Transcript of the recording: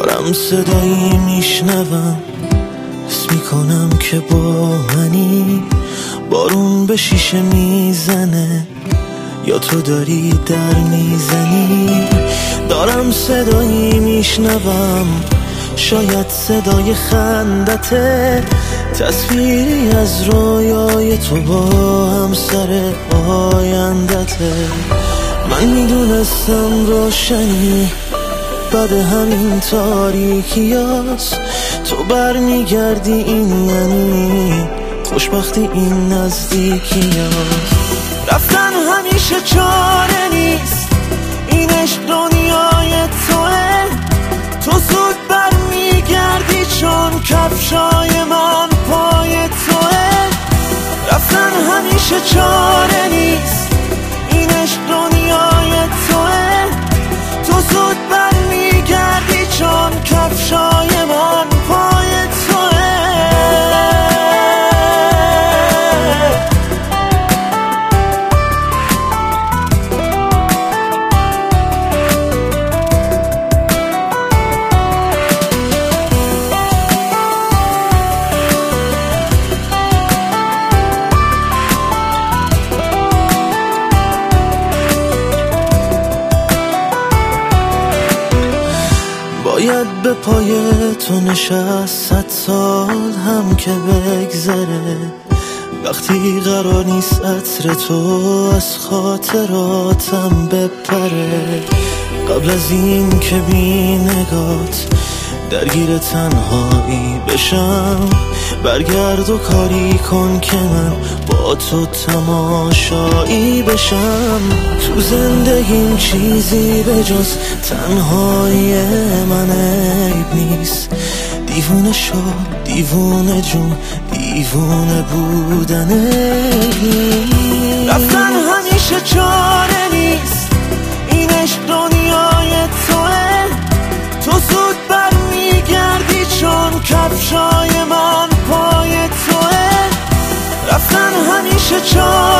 دارم صدایی میشنوم، حس میکنم که با منی. بارون به شیشه میزنه یا تو داری در میزنی. دارم صدایی میشنوم، شاید صدای خندته، تصویری از رویای تو با همسر آیندته. من میدونستم روشنی بعد همین تاریکیاست، تو برمیگردی این یعنی خوشبختی این نزدیکیاست. رفتن همیشه چاره نیست، این عشق دنیای توه، تو زود برمیگردی چون کفشای من پای توه. رفتن همیشه چاره نیست، این عشق دنیای توه، تو زود برمیگردی چون کفشای من پای توه. باید به پای تو نشست 100 سال هم که بگذره، وقتی قرار نیست عطر تو از خاطراتم بپره. قبل از این که بی نگات درگیر تنهایی بشم، برگرد و کاری کن که من با تو تماشایی بشم. تو زندگیم چیزی به جز تنهایی من عیب نیست، دیوونه شو دیوونه جون دیوونه بودن نیست. رفتن همیشه چاره نیست، این عشق دنیای توه، تو زود برمیگردی چون کفشای من پای توه. رفتن همیشه چاره